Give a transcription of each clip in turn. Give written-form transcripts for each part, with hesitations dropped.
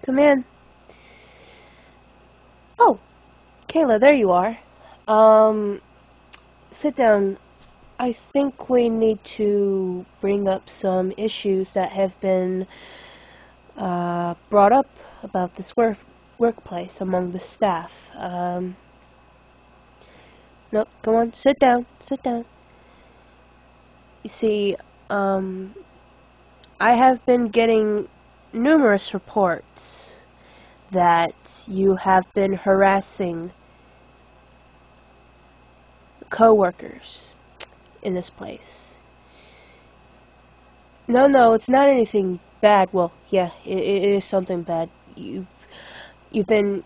Come in. Oh, Kayla, there you are. Sit down. I think we need to bring up some issues that have been brought up about this workplace among the staff. No, come on, sit down, sit down. You see, I have been getting numerous reports that you have been harassing co-workers in this place. No, it's not anything bad. Well, yeah, it is something bad. You've been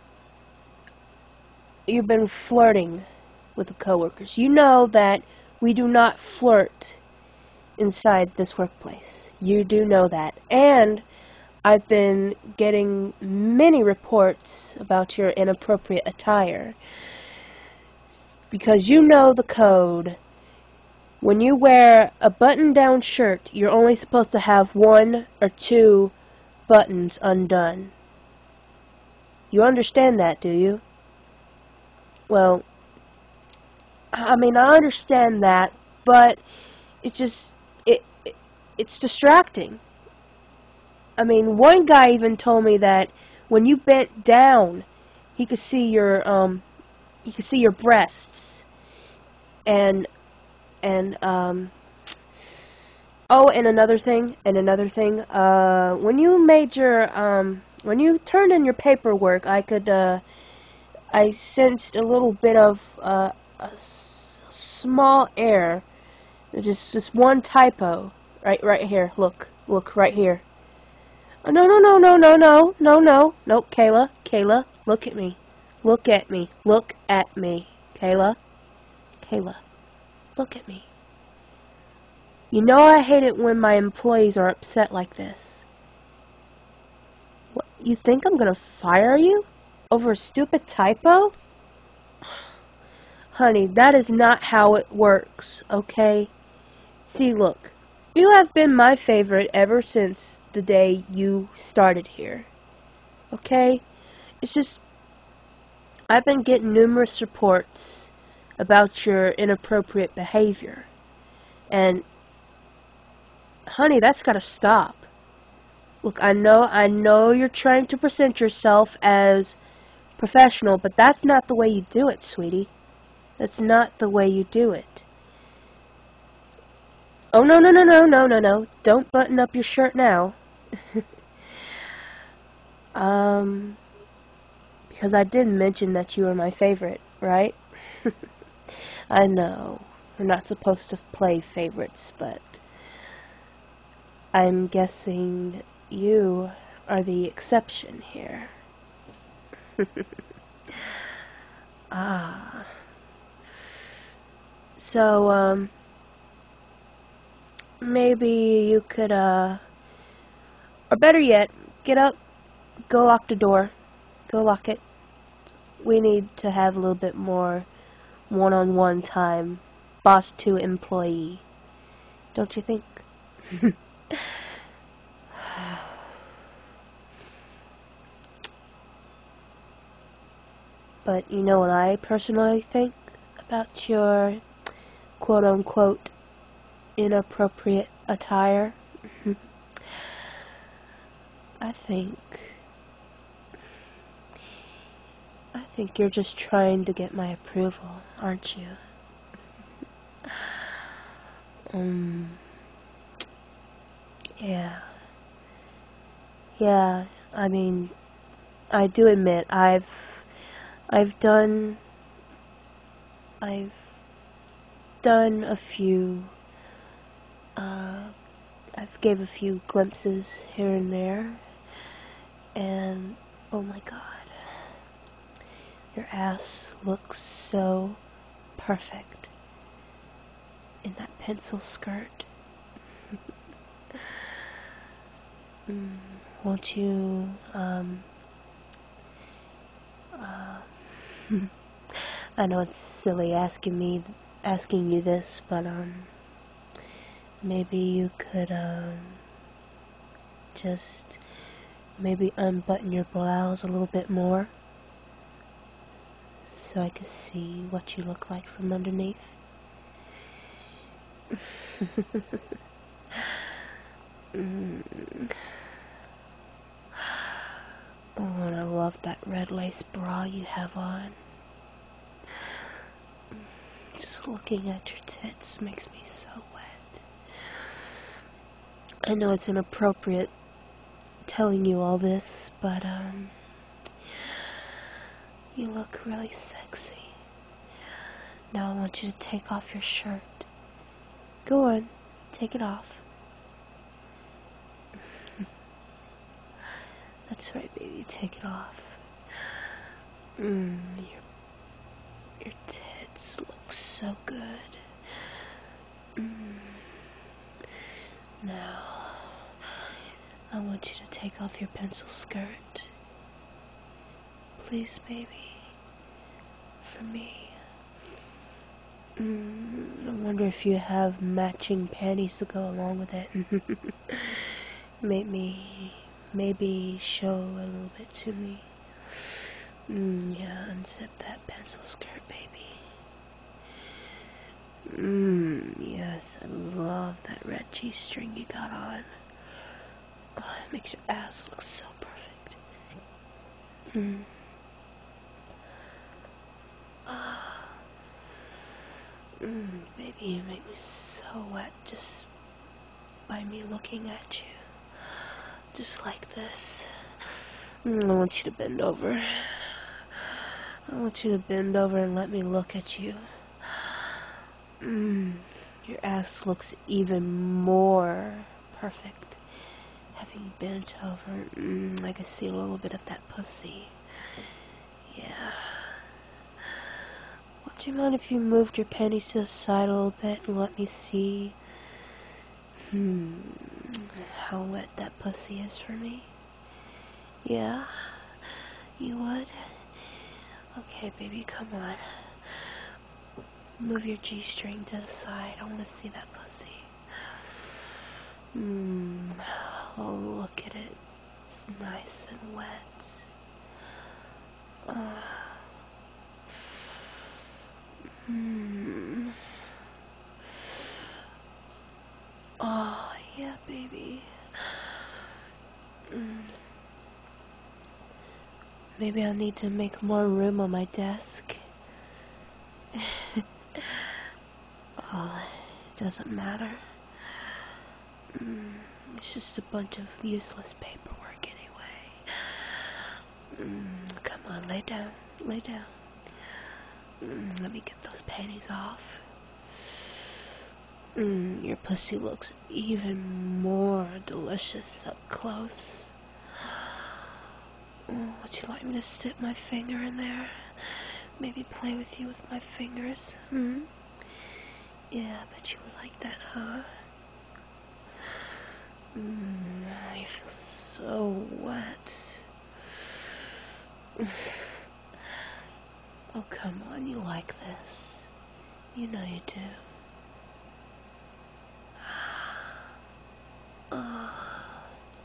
flirting with the coworkers. You know that we do not flirt inside this workplace. You do know that. And I've been getting many reports about your inappropriate attire. Because you know the code. When you wear a button-down shirt, you're only supposed to have 1 or 2 buttons undone. You understand that, do you? Well, I mean, I understand that, but it's just, it's distracting. I mean, one guy even told me that when you bent down, he could see your breasts. And oh, and another thing, when you turned in your paperwork, I sensed a little bit of, small error, just one typo, right here, look, right here. Oh, no, Kayla, look at me, look at me, Kayla, look at me. You know I hate it when my employees are upset like this. What, you think I'm gonna fire you? Over a stupid typo? Honey, that is not how it works, okay? See, look, you have been my favorite ever since the day you started here. Okay? It's just, I've been getting numerous reports about your inappropriate behavior. And honey, that's gotta stop. Look, I know you're trying to present yourself as professional, but that's not the way you do it, sweetie. That's not the way you do it. Oh, no. Don't button up your shirt now. Because I did mention that you were my favorite, right? I know. We're not supposed to play favorites, but I'm guessing you are the exception here. Ah. So, maybe you could, or better yet, get up, go lock the door, go lock it. We need to have a little bit more one-on-one time, boss to employee. Don't you think? But you know what I personally think about your quote-unquote inappropriate attire? I think you're just trying to get my approval, aren't you? Yeah. Yeah, I mean, I do admit I've done I've done a few I've gave a few glimpses here and there, and oh my god, your ass looks so perfect in that pencil skirt. Won't you, I know it's silly asking you this, but, maybe you could, just Maybe unbutton your blouse a little bit more so I can see what you look like from underneath. Oh, and I love that red lace bra you have on. Just looking at your tits makes me so wet. I know it's inappropriate telling you all this, but you look really sexy. Now I want you to take off your shirt. Go on, take it off. That's right, baby, take it off. Your tits look so good. Now, I want you to take off your pencil skirt. Please, baby. For me. I wonder if you have matching panties to go along with it. Maybe show a little bit to me. Yeah, unzip that pencil skirt, baby. Yes, I love that red G-string you got on. Oh, it makes your ass look so perfect. Baby, you make me so wet just by me looking at you. Just like this. I want you to bend over. I want you to bend over and let me look at you. Your ass looks even more perfect. Having bent over, I can see a little bit of that pussy. Yeah. Would you mind if you moved your panties to the side a little bit and let me see how wet that pussy is for me? Yeah? You would? Okay, baby, come on. Move your G-string to the side. I want to see that pussy. Oh, look at it. It's nice and wet. Oh, yeah, baby. Maybe I need to make more room on my desk. Oh, it doesn't matter. It's just a bunch of useless paperwork anyway. Come on, lay down. Lay down. Let me get those panties off. Your pussy looks even more delicious up close. Would you like me to stick my finger in there? Maybe play with you with my fingers? Yeah, I bet you would like that, huh? You feel so wet. Oh, come on, you like this. You know you do. Oh,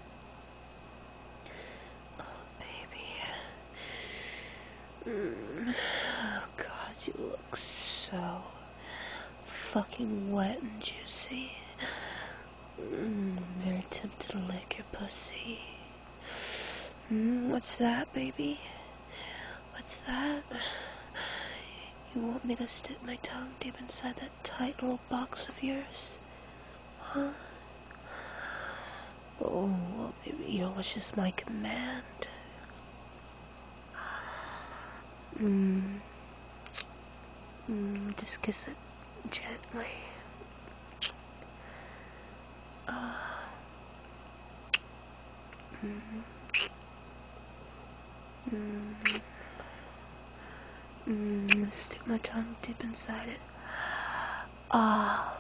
baby. Oh, God, you look so fucking wet and juicy. Very tempted to lick your pussy. What's that, baby? What's that? You want me to stick my tongue deep inside that tight little box of yours? Huh? Oh, well, baby, you know, it's just my command. Just kiss it gently. Stick my tongue deep inside it. Ah,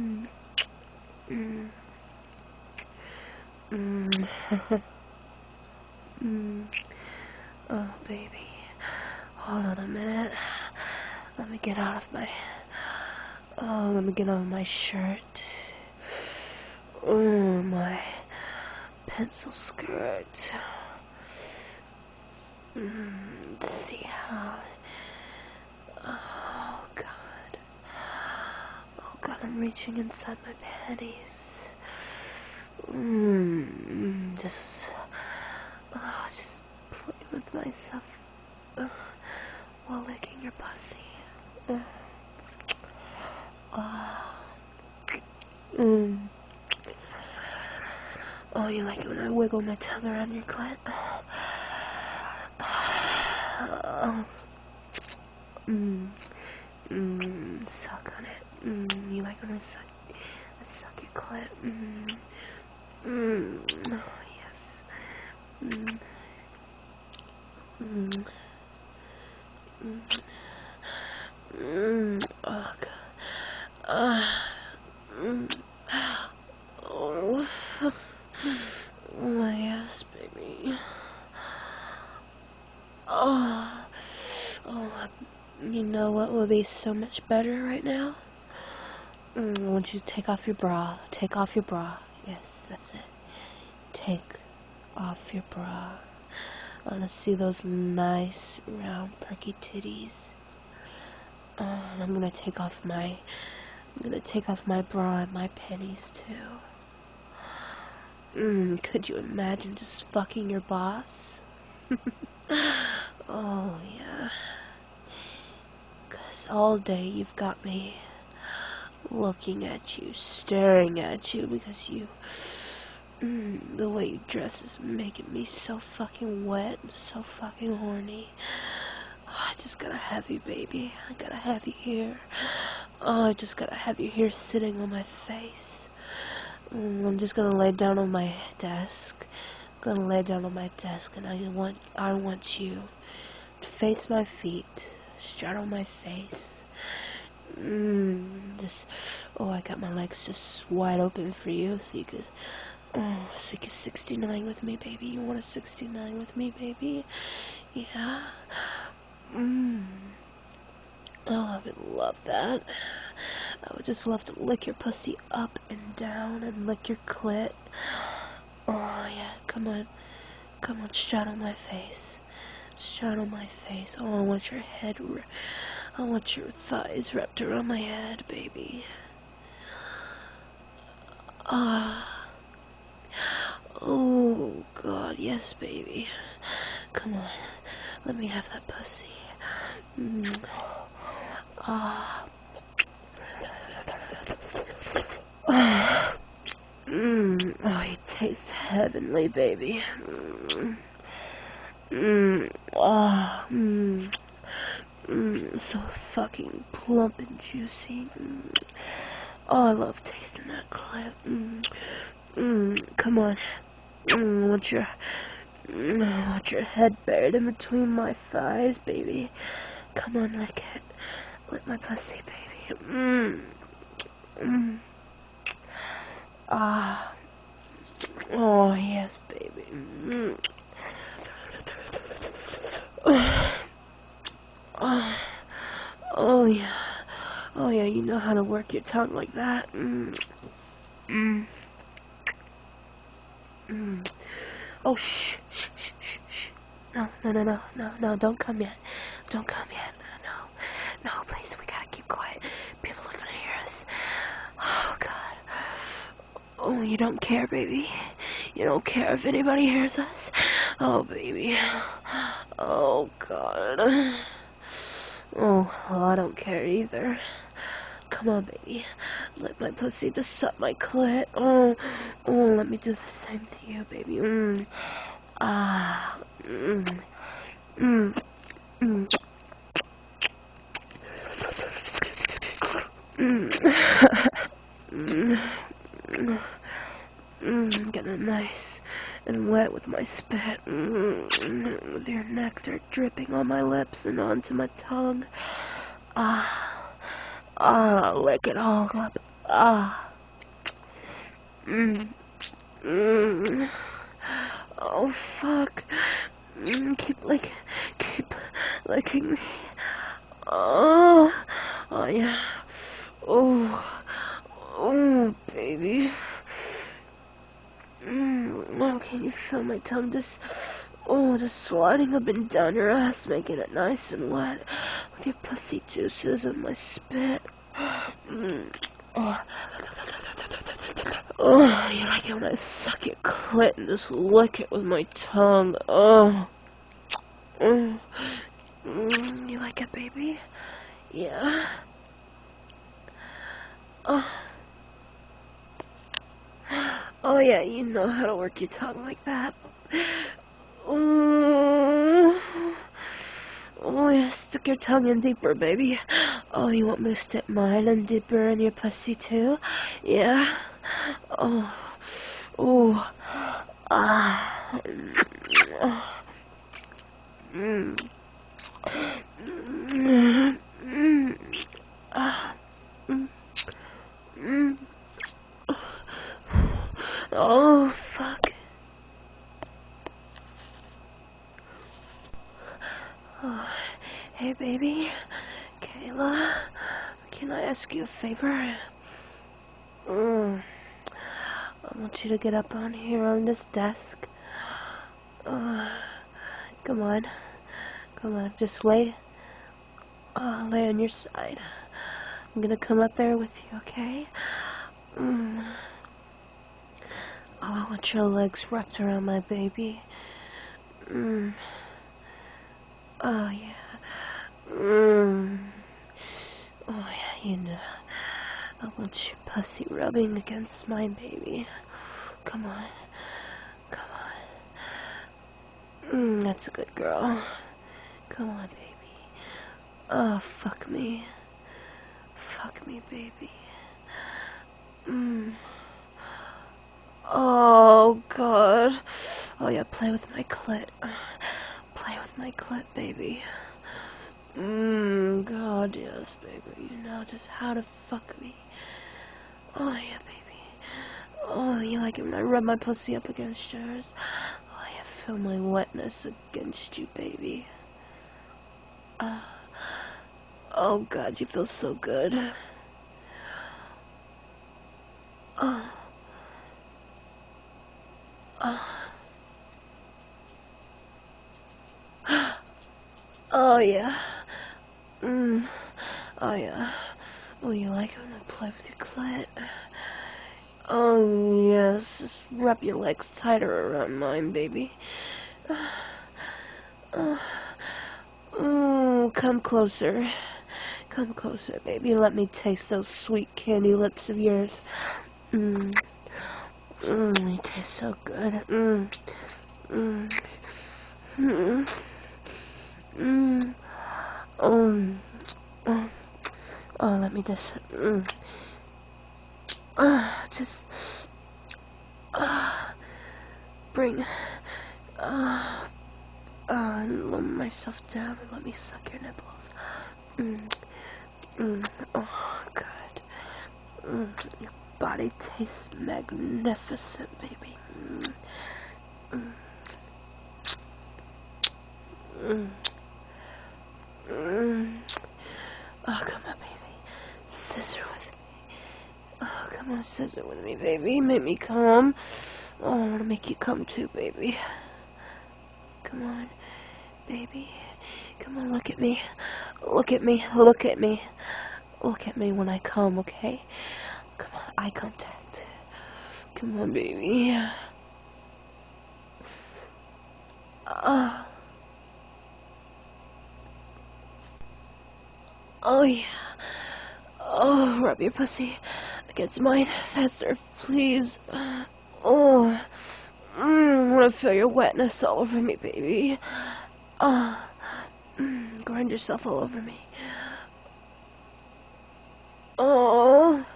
Oh, baby. Hold on a minute. Let me get out of my... Oh, let me get out of my shirt. Oh, my pencil skirt. Let's see how. Oh God. Oh God, I'm reaching inside my panties. Just playing with myself while licking your pussy. Oh, you like it when I wiggle my tongue around your clit? Suck on it. You like when I suck your clit? Oh, yes. Oh, God. Oh. Oh, yes, baby. Oh. Oh, you know what would be so much better right now? I want you to take off your bra. Take off your bra. Yes, that's it. Take off your bra. I want to see those nice, round, perky titties. And I'm gonna take off my bra and my panties too. Could you imagine just fucking your boss? Oh yeah. 'Cause all day you've got me looking at you, staring at you, because the way you dress is making me so fucking wet and so fucking horny. Oh, I just gotta have you, baby. I gotta have you here. Oh, I just gotta have you here sitting on my face. I'm just gonna lay down on my desk. And I want you to face my feet, straddle my face. I got my legs just wide open for you, so you could 69 with me, baby. You want a 69 with me, baby? Yeah. Oh, I would love that. I would just love to lick your pussy up and down and lick your clit. Oh, yeah, come on, straddle my face. Straddle my face. Oh, I want your thighs wrapped around my head, baby. Oh, God, yes, baby. Come on, let me have that pussy. Oh, you taste heavenly, baby. So fucking plump and juicy. Oh, I love tasting that clit. Come on. I want your head buried in between my thighs, baby. Come on, lick it. Lick my pussy, baby. Oh, yes, baby. Oh, yeah. Oh, yeah, you know how to work your tongue like that. Oh, shh. No, don't come yet. Don't come yet. No, please, we gotta keep quiet. People are gonna hear us. Oh, God. Oh, you don't care, baby? You don't care if anybody hears us? Oh, baby. Oh, God. Oh, well, I don't care either. Come on, baby. Let my pussy just suck my clit. Oh, let me do the same to you, baby. Getting nice and wet with my spit. With your nectar dripping on my lips and onto my tongue. Lick it all up. Oh, fuck. Keep licking me. Oh, yeah. Oh, baby. Oh, can you feel my tongue just Oh, just sliding up and down your ass, making it nice and wet with your pussy juices and my spit. Oh. Oh, you like it when I suck your clit and just lick it with my tongue. Oh. You like it, baby? Yeah. Oh. Oh yeah, you know how to work your tongue like that. Oh, oh yeah, stick your tongue in deeper, baby. Oh, you want me to stick mine in deeper in your pussy too? Yeah. Oh, oh, ah. Mm. Mm. Mm. Ah. Mm. Mm. Oh, fuck. Oh, hey, baby. Kayla, can I ask you a favor? I want you to get up on here on this desk. Come on. Come on. Just lay on your side. I'm gonna come up there with you, okay? Oh, I want your legs wrapped around my baby. Oh, yeah. Oh, yeah, you know. I want your pussy rubbing against my baby. Come on. Come on. That's a good girl. Come on, baby. Oh, fuck me. Fuck me, baby. Oh, God. Oh, yeah, play with my clit. Play with my clit, baby. God, yes, baby. You know just how to fuck me. Oh, yeah, baby. Oh, you like it when I rub my pussy up against yours? Oh, yeah, feel my wetness against you, baby. Oh, God, you feel so good. Oh. Oh, yeah. Oh, yeah. Oh, you like it when I play with your clit? Oh, yes. Just wrap your legs tighter around mine, baby. Come closer. Come closer, baby. Let me taste those sweet candy lips of yours. They taste so good. Oh, oh, oh, let me just bring, and lower myself down and let me suck your nipples. Oh, God. Your body tastes magnificent, baby. Oh, come on, baby. Scissor with me. Oh, come on, scissor with me, baby. Make me come. Oh, I want to make you come too, baby. Come on, baby. Come on, look at me. Look at me. Look at me. Look at me when I come, okay? Come on, eye contact. Come on, baby. Oh, yeah. Oh, rub your pussy against mine faster, please. Oh, I want to feel your wetness all over me, baby. Oh, grind yourself all over me. Oh,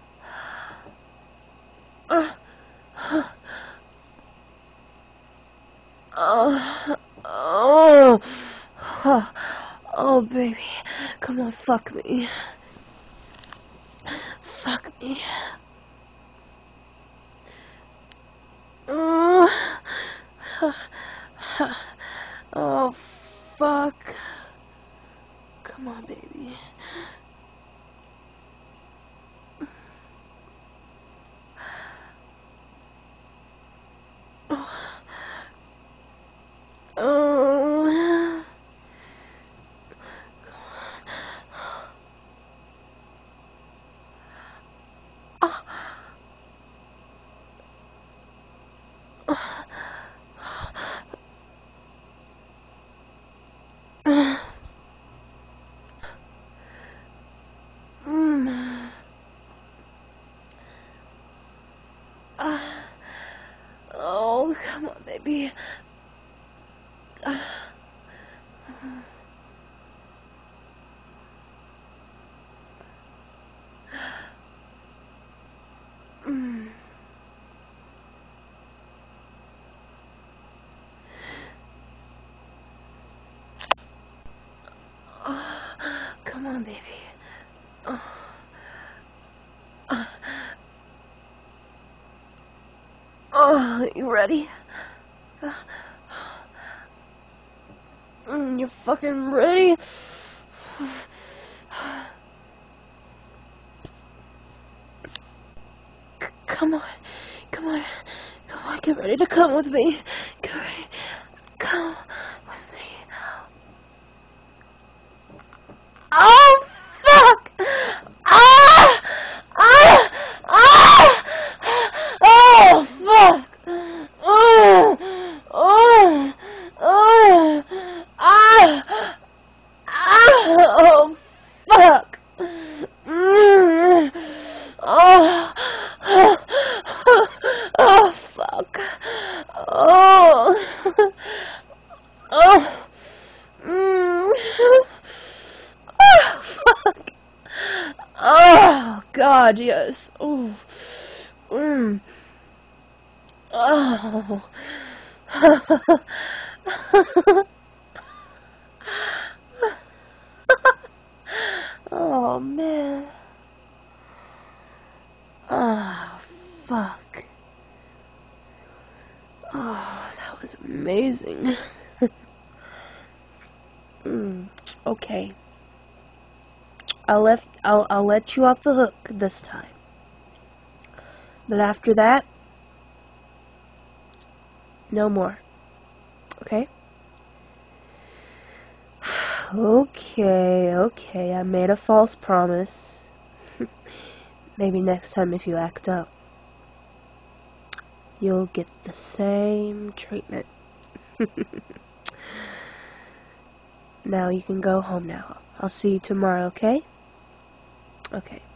oh, oh, oh, oh, baby. Come on, fuck me. Fuck me. Oh, oh, fuck. Come on, baby. Come on, baby. Mm. Come on, baby. You ready? You're fucking ready? Come on. Come on. Come on, get ready to come with me. Get ready. Come with me. Oh, fuck! Ah! Ah! Ah! Oh, fuck! Oh! Oh! Oh! Ah! Ah! Oh, fuck! Mm. Oh! Oh, fuck! Oh! Oh! Mm. Oh, fuck! Oh, God, yes. Oh. Mm. Oh. Oh, man. Oh, fuck. Oh, that was amazing. Okay. I'll let you off the hook this time. But after that, no more. Okay? Okay, I made a false promise. Maybe next time if you act up, you'll get the same treatment. Now you can go home now. I'll see you tomorrow, okay? Okay.